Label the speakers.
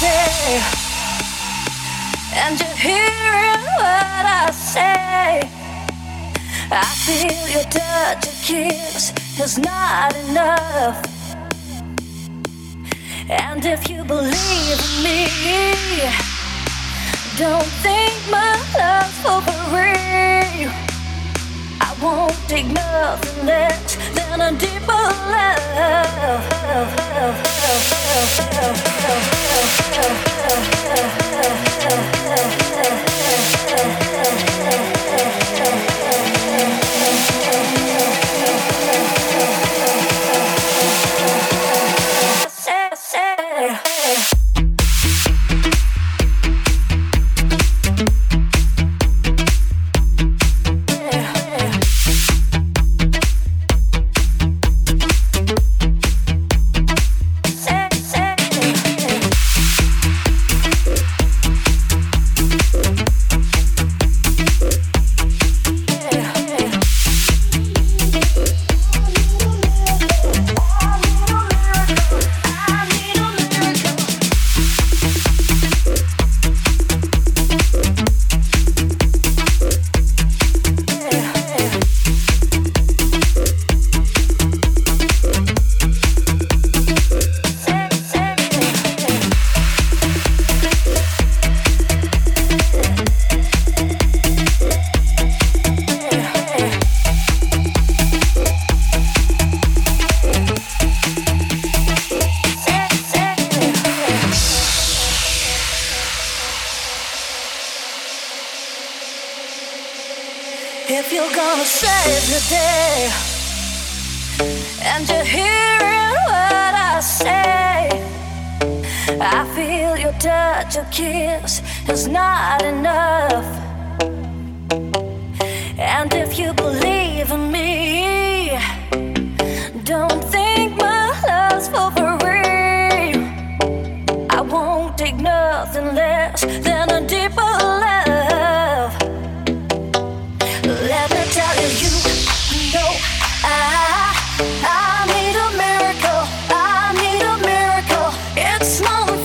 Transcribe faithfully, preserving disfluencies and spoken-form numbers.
Speaker 1: day, and you're hearing what I say. I feel your touch, your kiss is not enough. And if you believe in me, don't think my love's for free. I won't take nothing less than a deeper love. If you're gonna save the day, and you're hearing what I say, I feel your touch, your kiss is not enough. And if you believe in me, don't think my love's for free. I won't take nothing less than a deeper love. Let me tell you, you know I, I need a miracle, I need a miracle. It's more